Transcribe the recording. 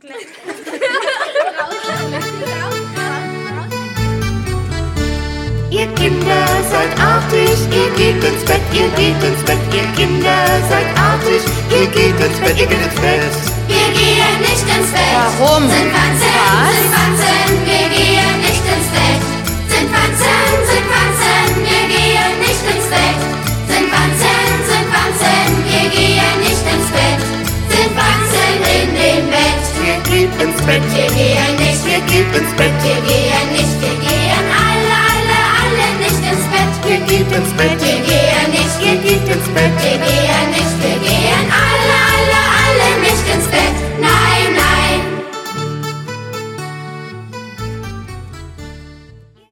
Ihr Kinder seid artig, ihr geht ins Bett, ihr geht ins Bett. Ihr Kinder seid artig, ihr geht ins Bett, ihr geht ins Bett. Wir gehen nicht ins Bett. Warum? Sind Wanzen, Was? sind Wanzen, wir gehen nicht ins Bett. Sind Wanzen, wir gehen nicht ins Bett. Sind Wanzen, wir gehen nicht ins Bett. Sind Wanzen in dem Bett. Ihr geht ins Bett, Wir gehen nicht, ihr geht ins Bett. wir gehen nicht, wir gehen alle nicht ins Bett. Ihr geht ins Bett.